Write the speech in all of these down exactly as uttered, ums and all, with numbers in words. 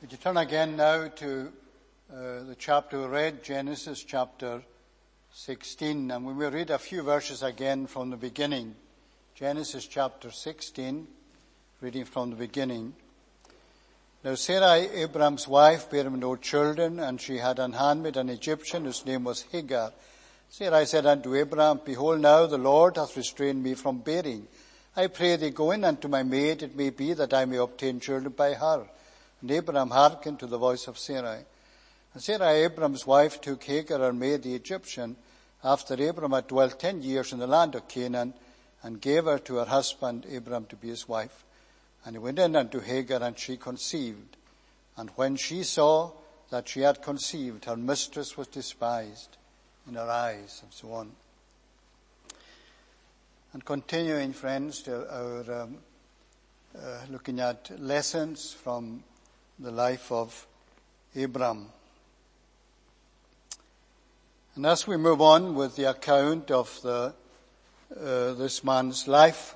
Would you turn again now to uh, the chapter we read, Genesis chapter sixteen, and we will read a few verses again from the beginning. Genesis chapter sixteen, reading from the beginning. Now Sarai, Abram's wife, bare him no children, and she had an handmaid, an Egyptian, whose name was Hagar. Sarai said unto Abram, Behold, now the Lord hath restrained me from bearing. I pray thee, go in unto my maid, it may be that I may obtain children by her. And Abram hearkened to the voice of Sarai. And Sarai, Abram's wife, took Hagar, her maid, the Egyptian, after Abram had dwelt ten years in the land of Canaan, and gave her to her husband Abram to be his wife. And he went in unto Hagar, and she conceived. And when she saw that she had conceived, her mistress was despised in her eyes, and so on. And continuing, friends, to our um, uh, looking at lessons from the life of Abram. And as we move on with the account of the uh, this man's life,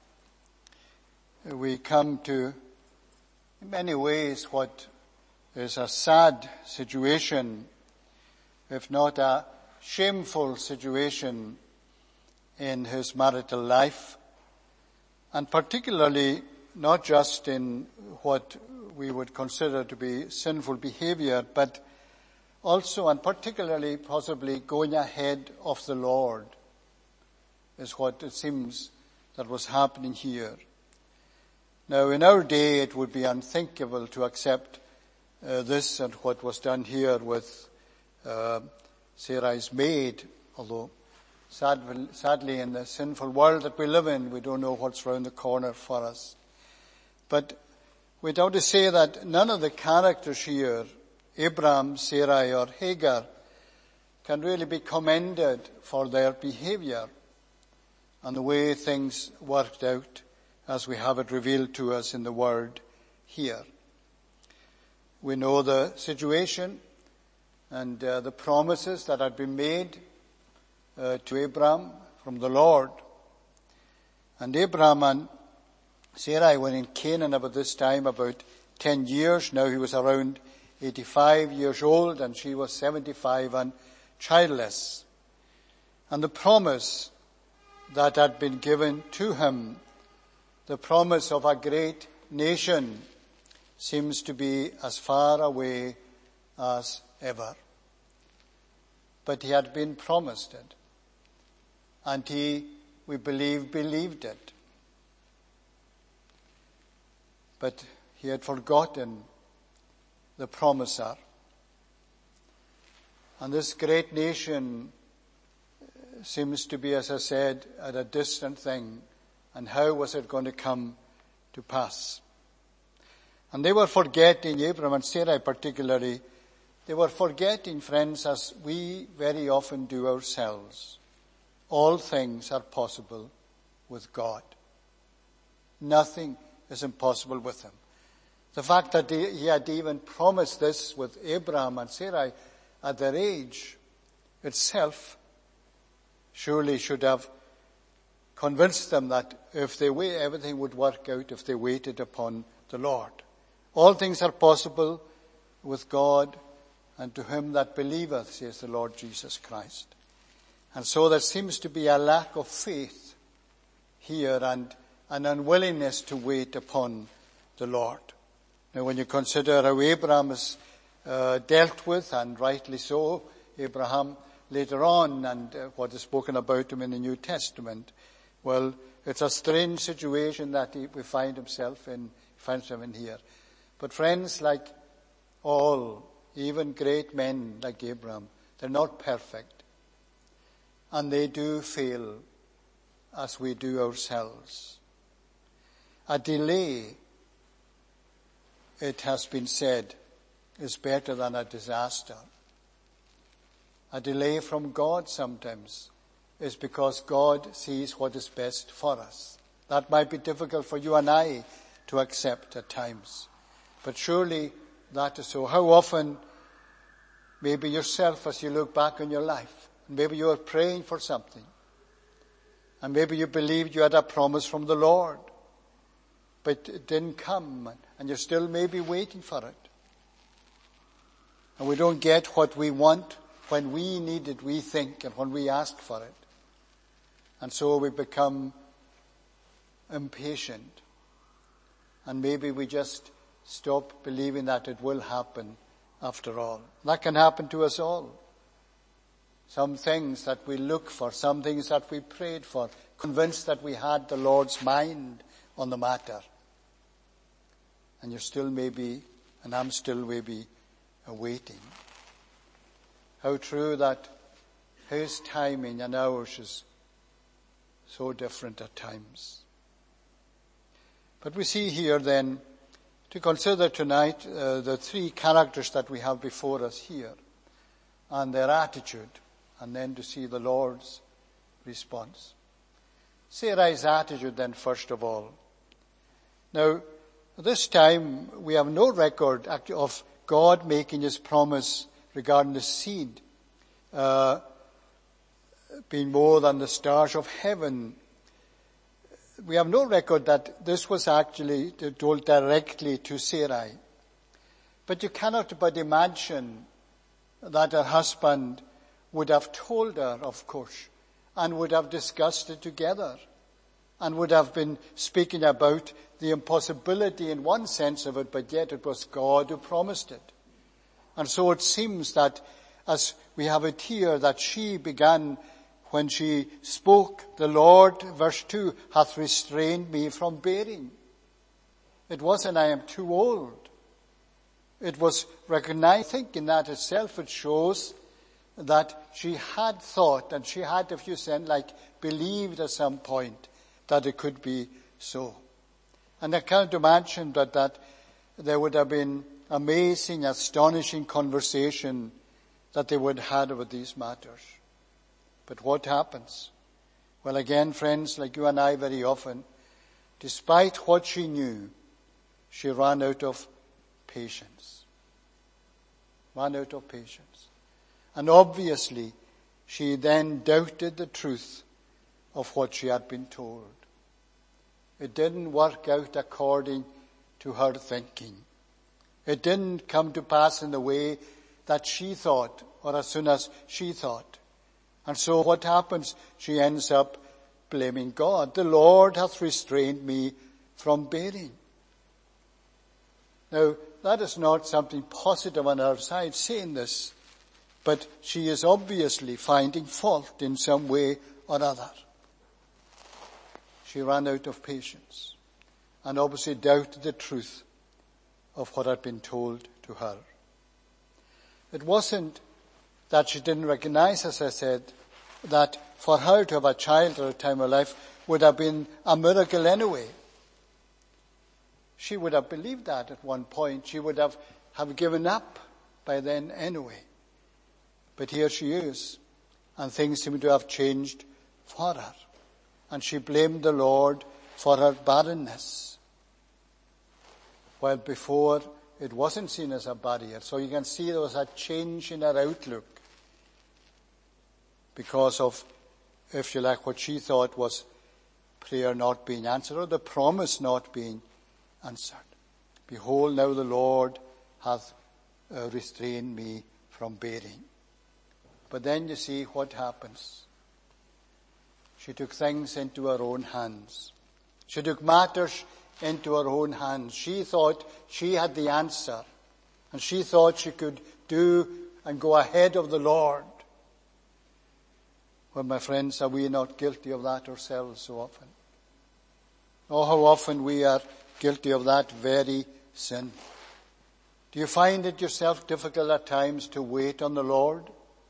we come to, in many ways, what is a sad situation, if not a shameful situation in his marital life, and particularly not just in what we would consider to be sinful behavior, but also and particularly possibly going ahead of the Lord is what it seems that was happening here. Now, in our day, it would be unthinkable to accept uh, this and what was done here with uh, Sarai's maid, although sadly, sadly in the sinful world that we live in, we don't know what's round the corner for us. But we doubt to say that none of the characters here, Abram, Sarai, or Hagar, can really be commended for their behavior and the way things worked out as we have it revealed to us in the Word here. We know the situation and uh, the promises that had been made uh, to Abram from the Lord. And Abram and Sarai were in Canaan about this time, about ten years. Now he was around eighty-five years old, and she was seventy-five and childless. And the promise that had been given to him, the promise of a great nation, seems to be as far away as ever. But he had been promised it, and he, we believe, believed it. But he had forgotten the promiser. And this great nation seems to be, as I said, at a distant thing. And how was it going to come to pass? And they were forgetting, Abram and Sarai particularly, they were forgetting, friends, as we very often do ourselves. All things are possible with God. Nothing is impossible with him. The fact that he had even promised this with Abram and Sarai at their age itself surely should have convinced them that if they wait, everything would work out if they waited upon the Lord. All things are possible with God, and to him that believeth, says the Lord Jesus Christ. And so there seems to be a lack of faith here and an unwillingness to wait upon the Lord. Now, when you consider how Abraham is uh, dealt with, and rightly so, Abraham later on, and uh, what is spoken about him in the New Testament, well, it's a strange situation that he, we find himself in, finds him in here. But friends, like all, even great men like Abraham, they're not perfect, and they do fail as we do ourselves. A delay, it has been said, is better than a disaster. A delay from God sometimes is because God sees what is best for us. That might be difficult for you and I to accept at times. But surely that is so. How often, maybe yourself as you look back on your life, maybe you are praying for something, and maybe you believed you had a promise from the Lord, but it didn't come, and you're still maybe waiting for it. And we don't get what we want when we need it, we think, and when we ask for it. And so we become impatient. And maybe we just stop believing that it will happen after all. That can happen to us all. Some things that we look for, some things that we prayed for, convinced that we had the Lord's mind on the matter. And you're still maybe, and I'm still maybe, awaiting. How true that His timing and ours is so different at times. But we see here then, to consider tonight, uh, the three characters that we have before us here, and their attitude, and then to see the Lord's response. Sarai's attitude then, first of all. Now, this time we have no record of God making His promise regarding the seed uh, being more than the stars of heaven. We have no record that this was actually told directly to Sarai. But you cannot but imagine that her husband would have told her, of course, and would have discussed it together, and would have been speaking about the impossibility in one sense of it, but yet it was God who promised it. And so it seems that, as we have it here, that she began when she spoke, the Lord, verse two, hath restrained me from bearing. It wasn't, I am too old. It was recognized. I think in that itself it shows that she had thought, and she had, if you said, like, believed at some point that it could be so. And I can't imagine that, that there would have been amazing, astonishing conversation that they would have had about these matters. But what happens? Well, again, friends, like you and I very often, despite what she knew, she ran out of patience. Ran out of patience. And obviously, she then doubted the truth of what she had been told. It didn't work out according to her thinking. It didn't come to pass in the way that she thought, or as soon as she thought. And so what happens? She ends up blaming God. The Lord hath restrained me from bearing. Now, that is not something positive on her side saying this, but she is obviously finding fault in some way or other. She ran out of patience and obviously doubted the truth of what had been told to her. It wasn't that she didn't recognize, as I said, that for her to have a child at a time of life would have been a miracle anyway. She would have believed that at one point. She would have, have given up by then anyway. But here she is, and things seem to have changed for her. And she blamed the Lord for her barrenness. While before it wasn't seen as a barrier. So you can see there was a change in her outlook because of, if you like, what she thought was prayer not being answered or the promise not being answered. Behold, now the Lord hath uh, restrained me from bearing. But then you see what happens. She took things into her own hands. She took matters into her own hands. She thought she had the answer. And she thought she could do and go ahead of the Lord. Well, my friends, are we not guilty of that ourselves so often? Oh, how often we are guilty of that very sin. Do you find it yourself difficult at times to wait on the Lord?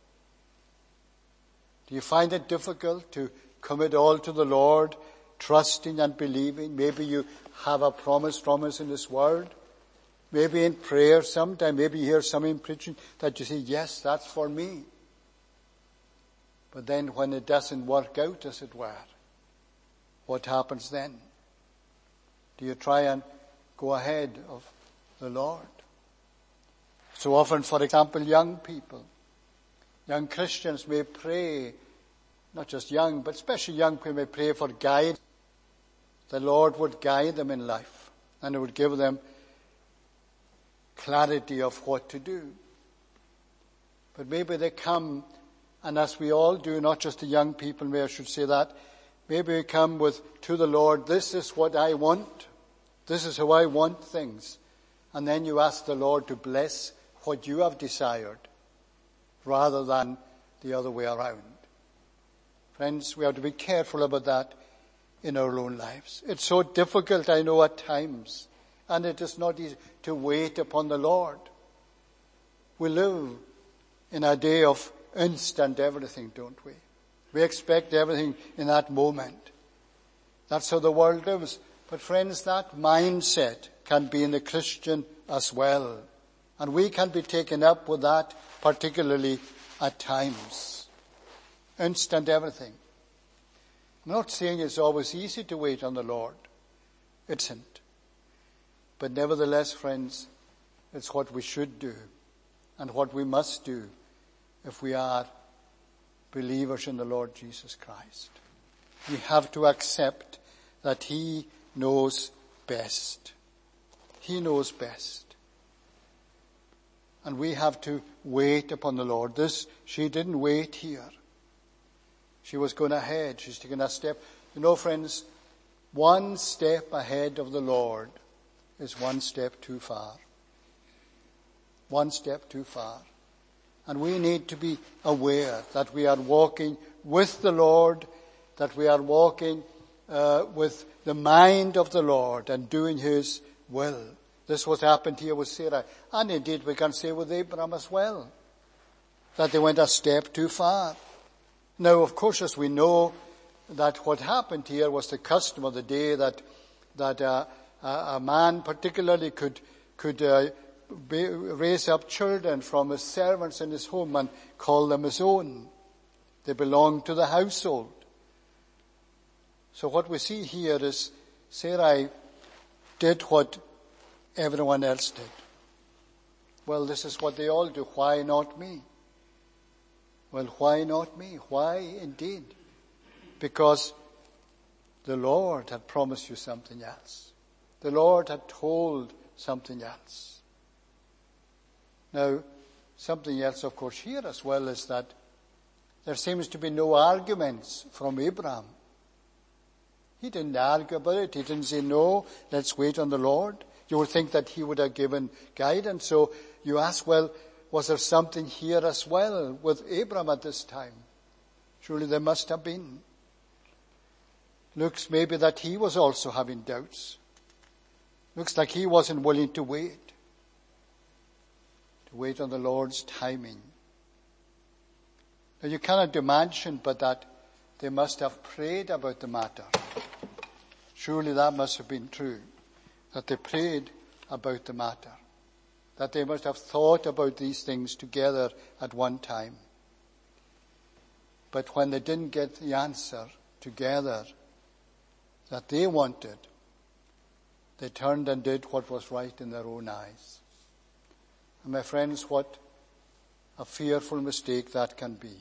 Do you find it difficult to commit all to the Lord, trusting and believing? Maybe you have a promise from us in His Word. Maybe in prayer sometime, maybe you hear somebody preaching that you say, yes, that's for me. But then when it doesn't work out, as it were, what happens then? Do you try and go ahead of the Lord? So often, for example, young people, young Christians may pray, not just young, but especially young people may pray for guidance. The Lord would guide them in life and it would give them clarity of what to do. But maybe they come, and as we all do, not just the young people, maybe I should say that, maybe we come with, to the Lord, this is what I want. This is how I want things. And then you ask the Lord to bless what you have desired, rather than the other way around. Friends, we have to be careful about that in our own lives. It's so difficult, I know, at times, and it is not easy to wait upon the Lord. We live in a day of instant everything, don't we? We expect everything in that moment. That's how the world lives. But friends, that mindset can be in the Christian as well. And we can be taken up with that, particularly at times. Instant everything. I'm not saying it's always easy to wait on the Lord. It isn't. But nevertheless, friends, it's what we should do and what we must do if we are believers in the Lord Jesus Christ. We have to accept that He knows best. He knows best. And we have to wait upon the Lord. This, she didn't wait here. She was going ahead. She's taking a step. You know, friends, one step ahead of the Lord is one step too far. One step too far. And we need to be aware that we are walking with the Lord, that we are walking uh, with the mind of the Lord and doing His will. This was happened here with Sarah. And indeed we can say with Abraham as well, that they went a step too far. Now, of course, as we know, that what happened here was the custom of the day, that that uh, a man particularly could could uh, be, raise up children from his servants in his home and call them his own. They belonged to the household. So what we see here is Sarai did what everyone else did. Well, this is what they all do. Why not me? Well, why not me? Why indeed? Because the Lord had promised you something else. The Lord had told something else. Now, something else, of course, here as well is that there seems to be no arguments from Abraham. He didn't argue about it. He didn't say, no, let's wait on the Lord. You would think that he would have given guidance. So you ask, well, was there something here as well with Abraham at this time? Surely there must have been. Looks maybe that he was also having doubts. Looks like he wasn't willing to wait. To wait on the Lord's timing. Now you cannot imagine but that they must have prayed about the matter. Surely that must have been true. That they prayed about the matter. That they must have thought about these things together at one time. But when they didn't get the answer together that they wanted, they turned and did what was right in their own eyes. And my friends, what a fearful mistake that can be.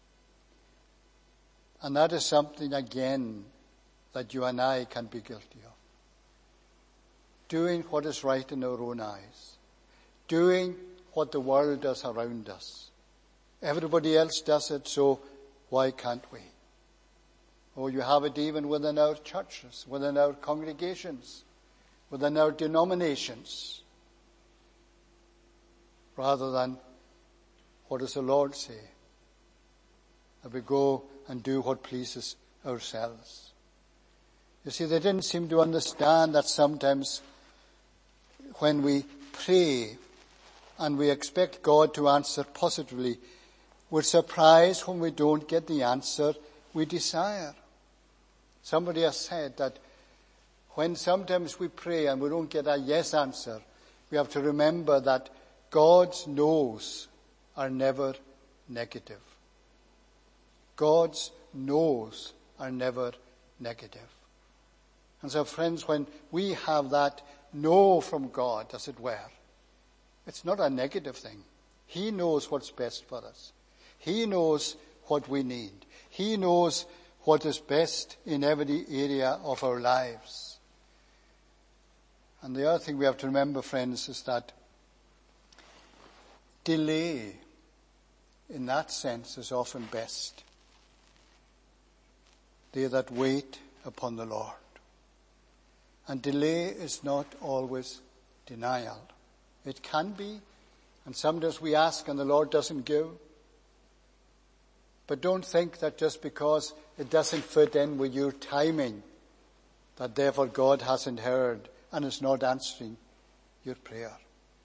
And that is something, again, that you and I can be guilty of. Doing what is right in our own eyes. Doing what the world does around us. Everybody else does it, so why can't we? Oh, you have it even within our churches, within our congregations, within our denominations. Rather than, what does the Lord say? That we go and do what pleases ourselves. You see, they didn't seem to understand that sometimes when we pray and we expect God to answer positively, we're surprised when we don't get the answer we desire. Somebody has said that when sometimes we pray and we don't get a yes answer, we have to remember that God's no's are never negative. God's no's are never negative. And so, friends, when we have that no from God, as it were, it's not a negative thing. He knows what's best for us. He knows what we need. He knows what is best in every area of our lives. And the other thing we have to remember, friends, is that delay in that sense is often best. They that wait upon the Lord. And delay is not always denial. It can be, and sometimes we ask and the Lord doesn't give. But don't think that just because it doesn't fit in with your timing, that therefore God hasn't heard and is not answering your prayer.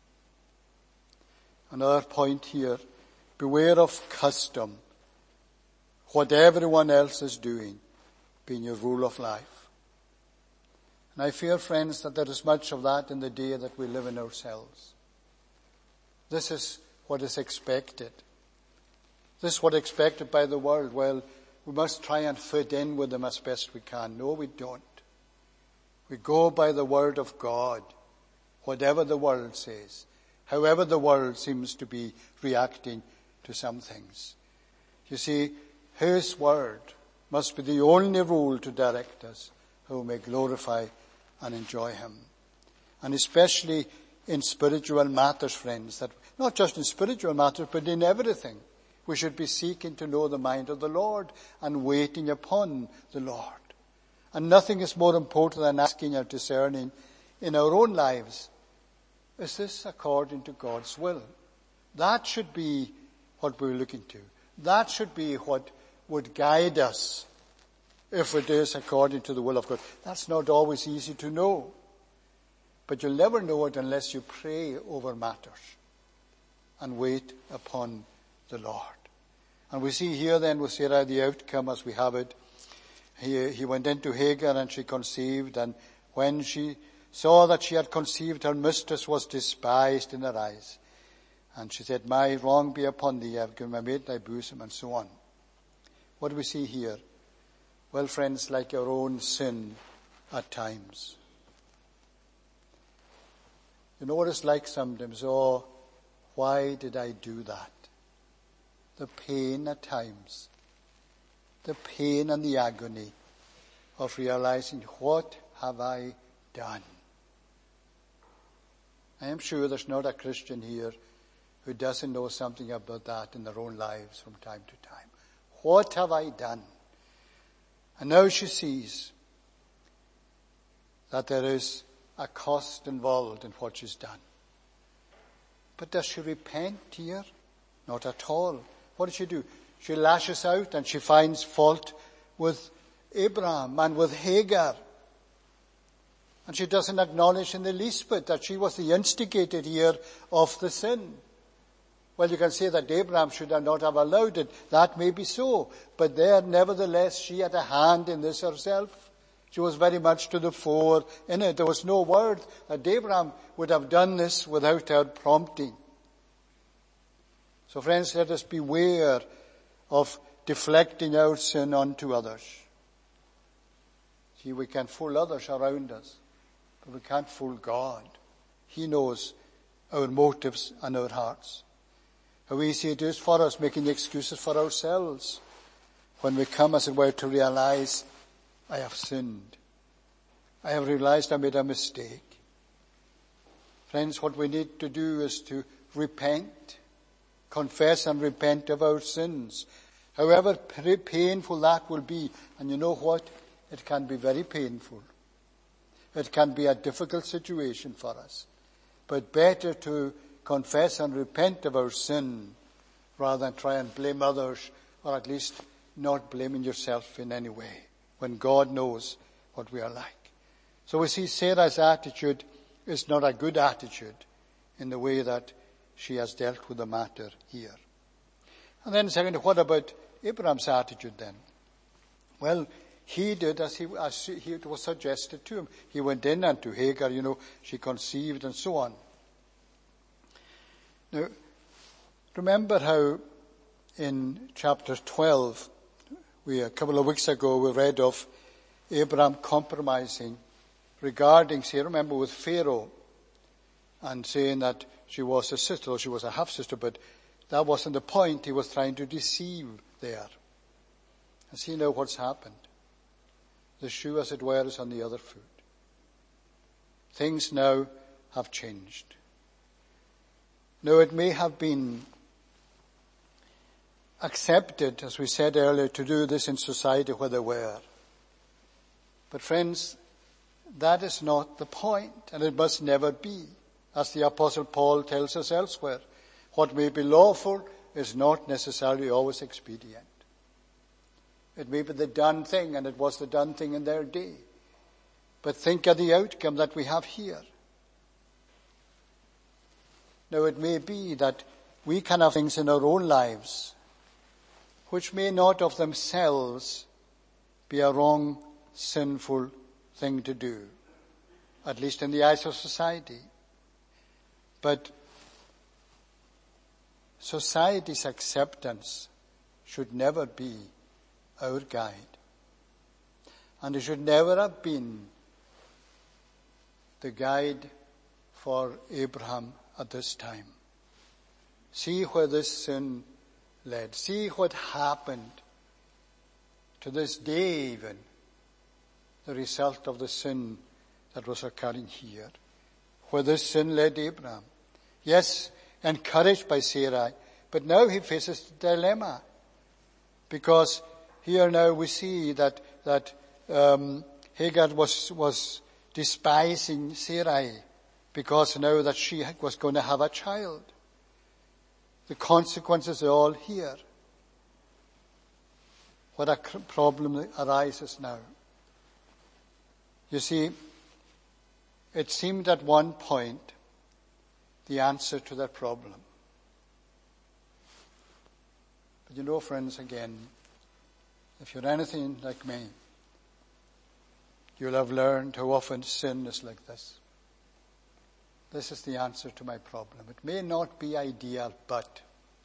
Another point here, beware of custom, what everyone else is doing being your rule of life. And I fear, friends, that there is much of that in the day that we live in ourselves. This is what is expected. This is what is expected by the world. Well, we must try and fit in with them as best we can. No, we don't. We go by the word of God, whatever the world says, however the world seems to be reacting to some things. You see, His word must be the only rule to direct us who may glorify and enjoy Him. And especially in spiritual matters, friends, that not just in spiritual matters, but in everything, we should be seeking to know the mind of the Lord and waiting upon the Lord. And nothing is more important than asking or discerning in our own lives, is this according to God's will? That should be what we're looking to. That should be what would guide us if it is according to the will of God. That's not always easy to know. But you'll never know it unless you pray over matters and wait upon the Lord. And we see here then with Sarah the outcome as we have it. He, he went into Hagar and she conceived, and when she saw that she had conceived, her mistress was despised in her eyes. And she said, my wrong be upon thee, I have given my maid thy bosom, and so on. What do we see here? Well, friends, like our own sin at times. You know what it's like sometimes? Oh, why did I do that? The pain at times. The pain and the agony of realizing, what have I done? I am sure there's not a Christian here who doesn't know something about that in their own lives from time to time. What have I done? And now she sees that there is a cost involved in what she's done. But does she repent here? Not at all. What does she do? She lashes out and she finds fault with Abraham and with Hagar. And she doesn't acknowledge in the least bit that she was the instigator here of the sin. Well, you can say that Abraham should have not have allowed it. That may be so. But there, nevertheless, she had a hand in this herself. She was very much to the fore in it. There was no word that Abraham would have done this without her prompting. So friends, let us beware of deflecting our sin onto others. See, we can fool others around us, but we can't fool God. He knows our motives and our hearts. How easy it is for us making excuses for ourselves when we come, as it were, to realize, I have sinned. I have realized I made a mistake. Friends, what we need to do is to repent, confess and repent of our sins. However painful that will be, and you know what? It can be very painful. It can be a difficult situation for us. But better to confess and repent of our sin rather than try and blame others, or at least not blaming yourself in any way, when God knows what we are like. So we see Sarah's attitude is not a good attitude in the way that she has dealt with the matter here. And then secondly, what about Abraham's attitude then? Well, he did as he, as he, it was suggested to him. He went in, and to Hagar, you know, she conceived and so on. Now, remember how in chapter twelve, we, a couple of weeks ago, we read of Abraham compromising regarding, say, remember with Pharaoh, and saying that she was a sister, or she was a half-sister, but that wasn't the point. He was trying to deceive there. And see now what's happened. The shoe, as it were, is on the other foot. Things now have changed. Now, it may have been accepted, as we said earlier, to do this in society where they were. But friends, that is not the point, and it must never be. As the Apostle Paul tells us elsewhere, what may be lawful is not necessarily always expedient. It may be the done thing, and it was the done thing in their day. But think of the outcome that we have here. Now it may be that we can have things in our own lives which may not of themselves be a wrong, sinful thing to do, at least in the eyes of society. But society's acceptance should never be our guide. And it should never have been the guide for Abraham at this time. See where this sin led. See what happened to this day even, the result of the sin that was occurring here. Where this sin led Abraham. Yes, encouraged by Sarai, but now he faces the dilemma. Because here now we see that, that, um, Hagar was, was despising Sarai because now that she was going to have a child. The consequences are all here. What a problem arises now. You see, it seemed at one point the answer to that problem. But you know, friends, again, if you're anything like me, you'll have learned how often sin is like this. This is the answer to my problem. It may not be ideal, but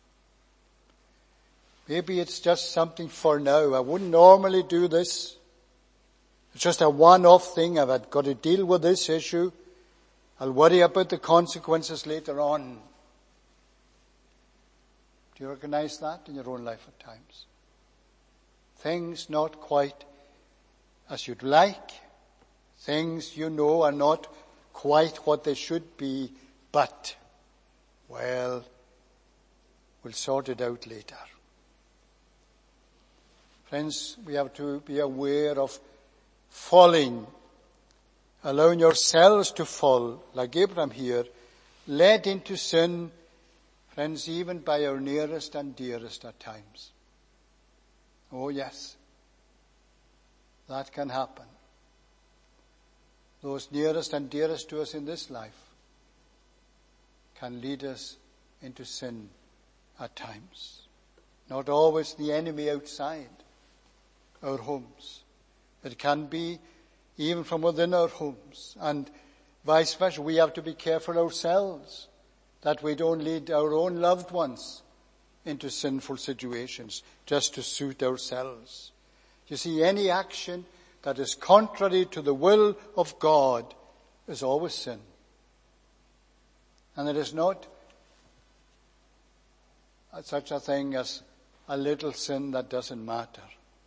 maybe it's just something for now. I wouldn't normally do this. It's just a one-off thing. I've got to deal with this issue. I'll worry about the consequences later on. Do you recognize that in your own life at times? Things not quite as you'd like. Things you know are not quite what they should be, but, well, we'll sort it out later. Friends, we have to be aware of falling, allowing yourselves to fall, like Abraham here, led into sin, friends, even by our nearest and dearest at times. Oh yes, that can happen. Those nearest and dearest to us in this life can lead us into sin at times. Not always the enemy outside our homes. It can be even from within our homes, and vice versa. We have to be careful ourselves that we don't lead our own loved ones into sinful situations just to suit ourselves. You see, any action that is contrary to the will of God is always sin. And it is not such a thing as a little sin that doesn't matter.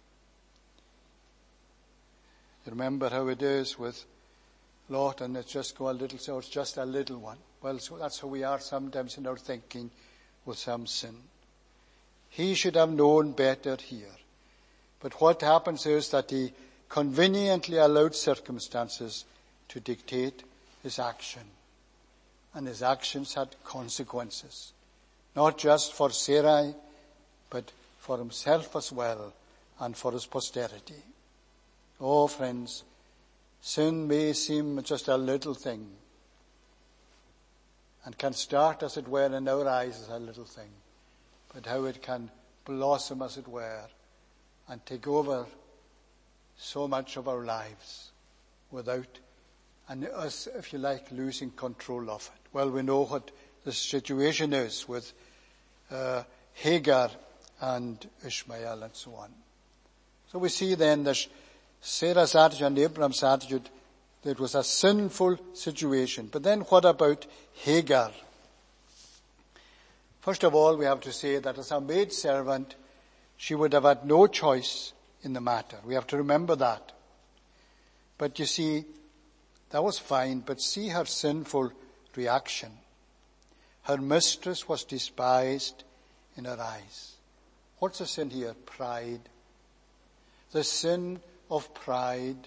You remember how it is with Lot, and it's just go a little, so it's just a little one. Well, so that's how we are sometimes in our thinking with some sin. He should have known better here. But what happens is that he conveniently allowed circumstances to dictate his action. And his actions had consequences. Not just for Sarai, but for himself as well, and for his posterity. Oh, friends, sin may seem just a little thing, and can start, as it were, in our eyes as a little thing, but how it can blossom, as it were, and take over so much of our lives without, and us, if you like, losing control of it. Well, we know what the situation is with uh, Hagar and Ishmael and so on. So we see then that Sarah's attitude and Abraham's attitude, it was a sinful situation. But then what about Hagar? First of all, we have to say that as a maidservant, she would have had no choice in the matter. We have to remember that. But you see, that was fine, but see her sinful reaction. Her mistress was despised in her eyes. What's the sin here? Pride. The sin of pride.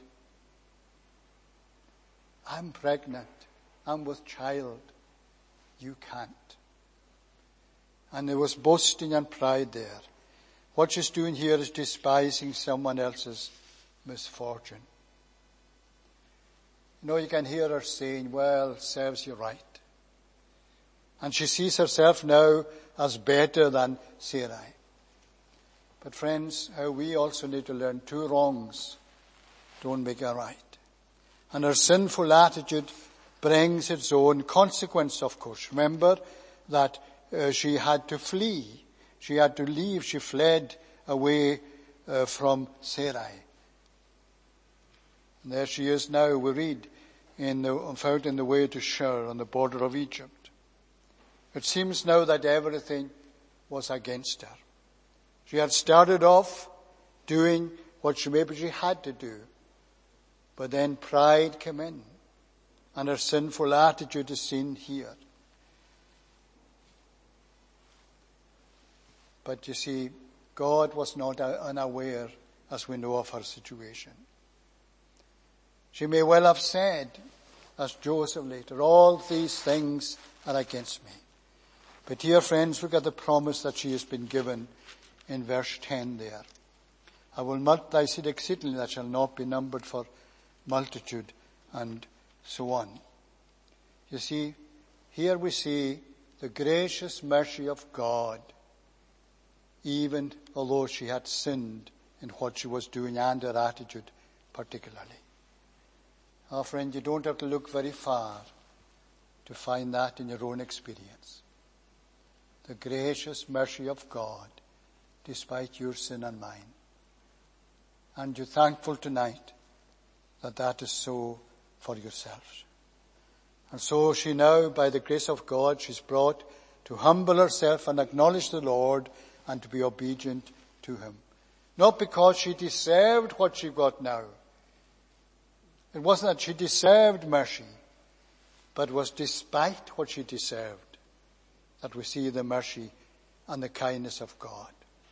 I'm pregnant. I'm with child. You can't. And there was boasting and pride there. What she's doing here is despising someone else's misfortune. You know, you can hear her saying, well, serves you right. And she sees herself now as better than Sarai. But friends, how we also need to learn two wrongs don't make a right. And her sinful attitude brings its own consequence, of course. Remember that uh, she had to flee. She had to leave. She fled away uh, from Sarai. And there she is now, we read, in the, found in the way to Shur on the border of Egypt. It seems now that everything was against her. She had started off doing what she maybe she had to do. But then pride came in. And her sinful attitude is seen here. But you see, God was not unaware, as we know, of her situation. She may well have said, as Joseph later, all these things are against me. But here, friends, look at the promise that she has been given in verse ten there. I will multiply seed exceedingly, that shall not be numbered for multitude, and so on. You see, here we see the gracious mercy of God, even although she had sinned in what she was doing and her attitude particularly. Our friend, you don't have to look very far to find that in your own experience. The gracious mercy of God, despite your sin and mine. And you're thankful tonight that that is so for yourselves. And so she now, by the grace of God, she's brought to humble herself and acknowledge the Lord and to be obedient to him. Not because she deserved what she got now. It wasn't that she deserved mercy, but it was despite what she deserved that we see the mercy and the kindness of God.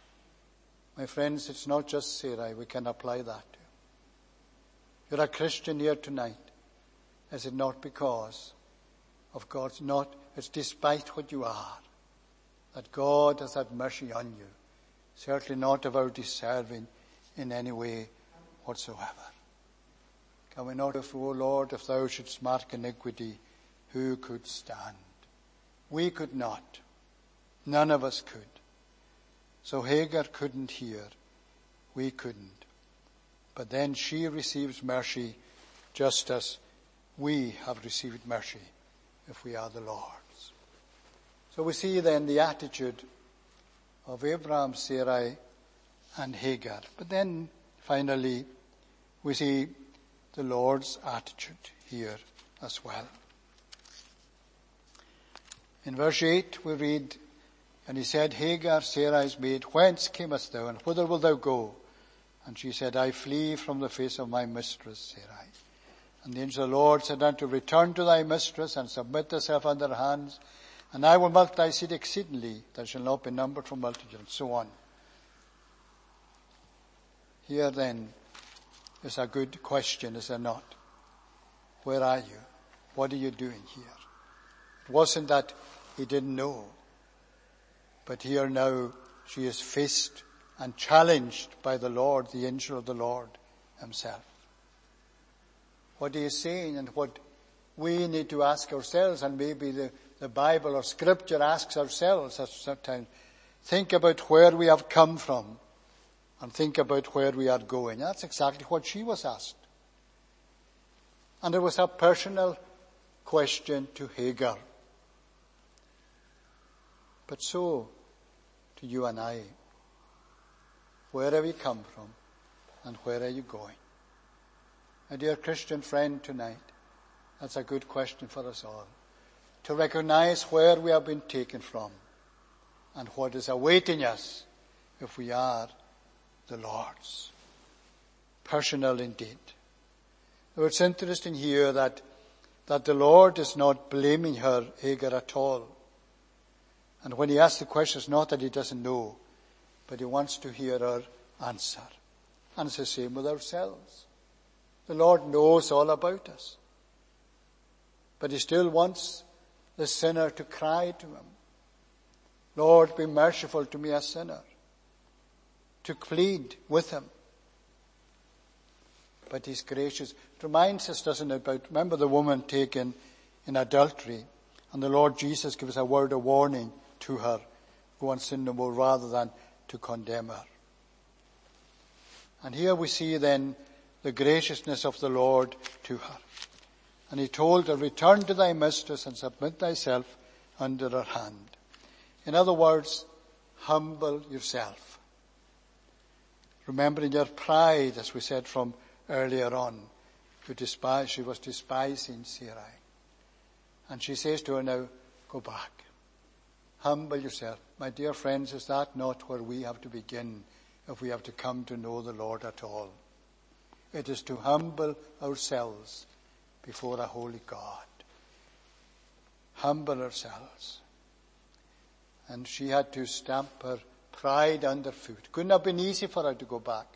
My friends, it's not just Sarai, we can apply that to. You're a Christian here tonight. Is it not because of God's, not, it's despite what you are, that God has had mercy on you. Certainly not of our deserving in any way whatsoever. Can we not, if, O Lord, if thou shouldst mark iniquity, who could stand? We could not. None of us could. So Hagar couldn't hear. We couldn't. But then she receives mercy just as we have received mercy if we are the Lord's. So we see then the attitude of Abraham, Sarai, and Hagar. But then finally we see the Lord's attitude here as well. In verse eight we read, and he said, Hagar, Sarai's maid, whence camest thou, and whither wilt thou go? And she said, I flee from the face of my mistress, Sarai. And the angel of the Lord said unto her, return to thy mistress, and submit thyself under her hands, and I will multiply seed exceedingly, that shall not be numbered for multitude, and so on. Here then is a good question, is there not? Where are you? What are you doing here? It wasn't that he didn't know. But here now she is faced and challenged by the Lord, the angel of the Lord himself. What he is saying and what we need to ask ourselves, and maybe the, the Bible or Scripture asks ourselves at sometimes, think about where we have come from and think about where we are going. That's exactly what she was asked. And it was a personal question to Hagar. But so to you and I. Where have you come from and where are you going? My dear Christian friend tonight, that's a good question for us all. To recognize where we have been taken from and what is awaiting us if we are the Lord's. Personal indeed. Now it's interesting here that, that the Lord is not blaming her, Hagar, at all. And when he asks the question, it's not that he doesn't know. but he wants to hear our answer. And it's the same with ourselves. The Lord knows all about us, but he still wants the sinner to cry to him, Lord, be merciful to me, a sinner, to plead with him. But he's gracious. It reminds us, doesn't it, about, remember the woman taken in adultery, and the Lord Jesus gives a word of warning to her, go and sin no more, rather than to condemn her. And here we see then the graciousness of the Lord to her. And he told her, return to thy mistress and submit thyself under her hand. In other words, humble yourself. Remembering your pride, as we said from earlier on, to despise, she was despising Sarai. And she says to her now, go back. Humble yourself. My dear friends, is that not where we have to begin if we have to come to know the Lord at all? It is to humble ourselves before a holy God. Humble ourselves. And she had to stamp her pride underfoot. Couldn't have been easy for her to go back.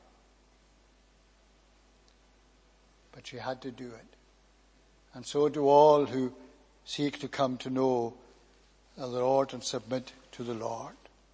But she had to do it. And so do all who seek to come to know the Lord and submit to the Lord.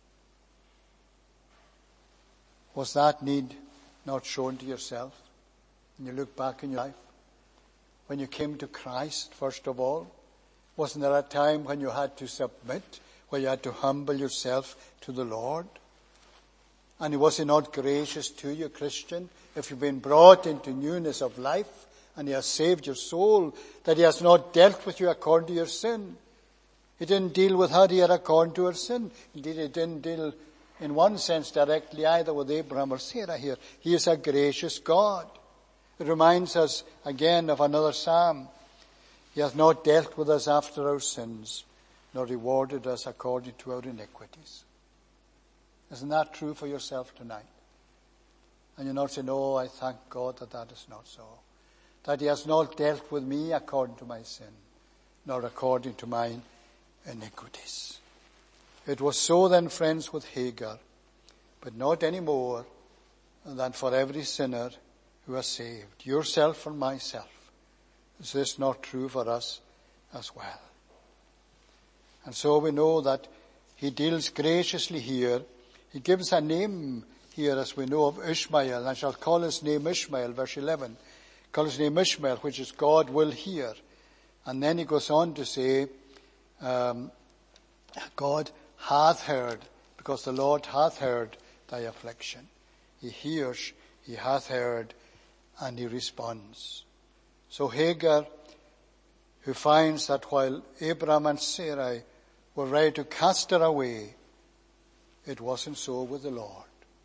Was that need not shown to yourself when you look back in your life? When you came to Christ, first of all, wasn't there a time when you had to submit, where you had to humble yourself to the Lord? And was he not gracious to you, Christian, if you've been brought into newness of life and he has saved your soul, that he has not dealt with you according to your sin? He didn't deal with her here according to her sin. Indeed, he didn't deal in one sense directly either with Abraham or Sarah here. He is a gracious God. It reminds us again of another psalm. He hath not dealt with us after our sins, nor rewarded us according to our iniquities. Isn't that true for yourself tonight? And you're not saying, oh, I thank God that that is not so. That he has not dealt with me according to my sin, nor according to mine iniquities. It was so then, friends, with Hagar, but not any more than for every sinner who has saved, yourself and myself. Is this not true for us as well? And so we know that he deals graciously here. He gives a name here, as we know, of Ishmael, and I shall call his name Ishmael, verse eleven. Call his name Ishmael, which is God will hear. And then he goes on to say, um, God hath heard, because the Lord hath heard thy affliction. He hears, he hath heard, and he responds. So Hagar, who finds that while Abraham and Sarai were ready to cast her away, it wasn't so with the Lord.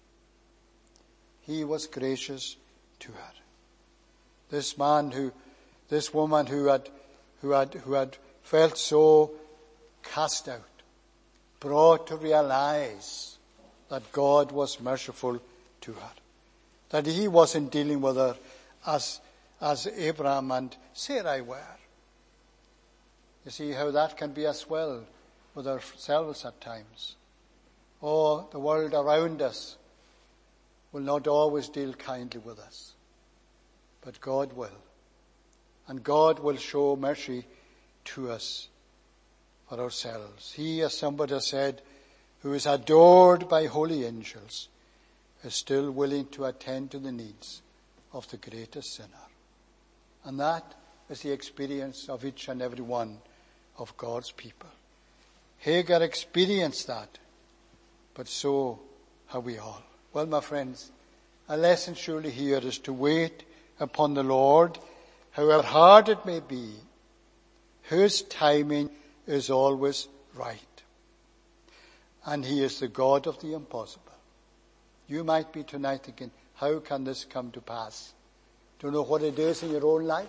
He was gracious to her. This man who, this woman who had, who had, who had felt so cast out, brought to realize that God was merciful to her. That he wasn't dealing with her as, as Abraham and Sarai were. You see how that can be as well with ourselves at times. Oh, the world around us will not always deal kindly with us. But God will. And God will show mercy to us for ourselves. He, as somebody has said, who is adored by holy angels, is still willing to attend to the needs of the greatest sinner. And that is the experience of each and every one of God's people. Hagar experienced that, but so have we all. Well, my friends, a lesson surely here is to wait upon the Lord, however hard it may be. His timing is always right. And he is the God of the impossible. You might be tonight thinking, how can this come to pass? Don't know what it is in your own life?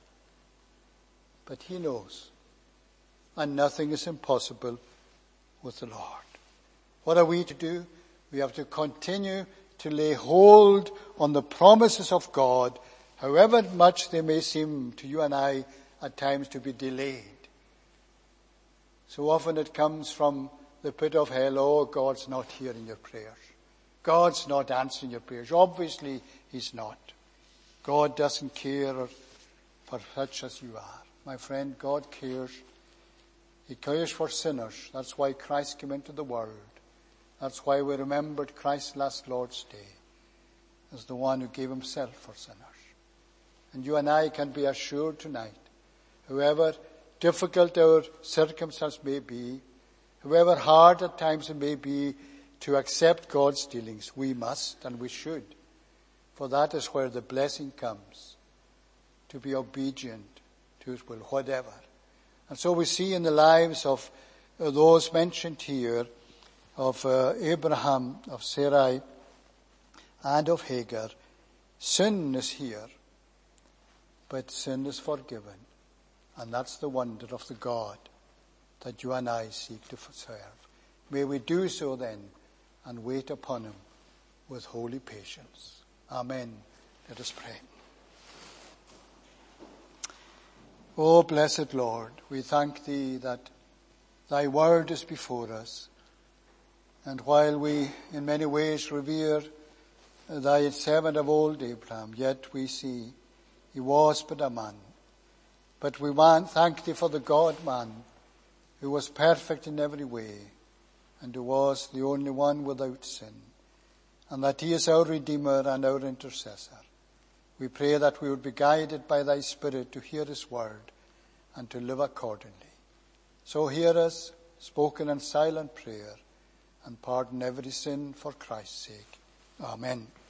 But he knows. And nothing is impossible with the Lord. What are we to do? We have to continue to lay hold on the promises of God, however much they may seem to you and I at times to be delayed. So often it comes from the pit of hell, oh, God's not hearing your prayers. God's not answering your prayers. Obviously, He's not. God doesn't care for such as you are. My friend, God cares. He cares for sinners. That's why Christ came into the world. That's why we remembered Christ's last Lord's Day as the one who gave Himself for sinners. And you and I can be assured tonight, however difficult our circumstance may be, however hard at times it may be to accept God's dealings, we must and we should. For that is where the blessing comes, to be obedient to His will, whatever. And so we see in the lives of uh, those mentioned here, of uh, Abraham, of Sarai, and of Hagar, sin is here, but sin is forgiven. And that's the wonder of the God that you and I seek to serve. May we do so then and wait upon Him with holy patience. Amen. Let us pray. O blessed Lord, we thank Thee that Thy word is before us. And while we in many ways revere Thy servant of old Abraham, yet we see he was but a man. But we want, thank Thee for the God-man who was perfect in every way and who was the only one without sin, and that He is our Redeemer and our intercessor. We pray that we would be guided by Thy Spirit to hear His word and to live accordingly. So hear us, spoken in silent prayer, and pardon every sin for Christ's sake. Amen.